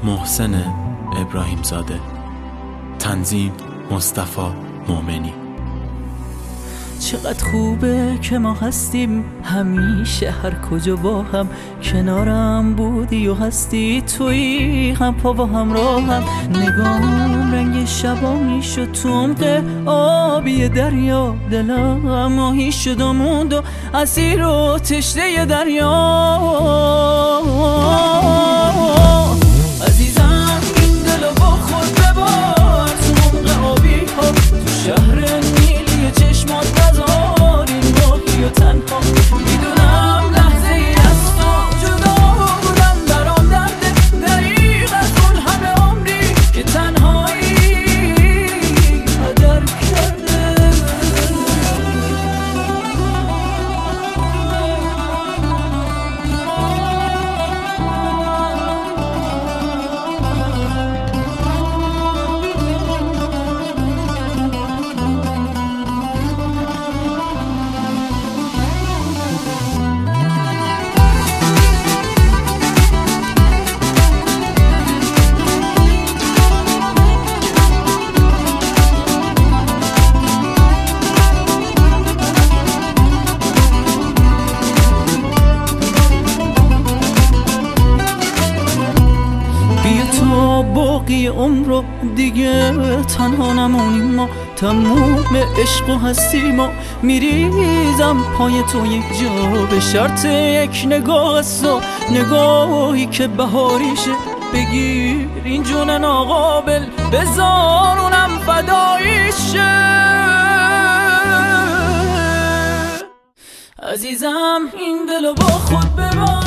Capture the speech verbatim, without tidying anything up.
محسن ابراهیم زاده. تنظیم مصطفی مومنی. چقدر خوبه که ما هستیم همیشه هر کجا با هم، کنارم بودی و هستی توی هم پا و همراهم. نگام رنگ شبانی شد تو عمق آبی دریا، دلم ماهی شد و موند و اسیر و تشنه دریا. عزیزم این دلو با خود ببار تو عمق آبی ها، تو شهر نیلی چشمات و تنها. میدونم لحظه ای از تو جدا بودم برام درده، دریغ از اون همه عمری که تنهایی قدر کرده. باقی عمر رو دیگه تنها نمونیم ما، تموم عشق و هستی ما. میریزم پای تو یک جا به شرط یک نگاه است و نگاهی که بهاریشه. بگیر این جون ناقابل بذار اونم فداییشه. عزیزم این دلو با خود ببر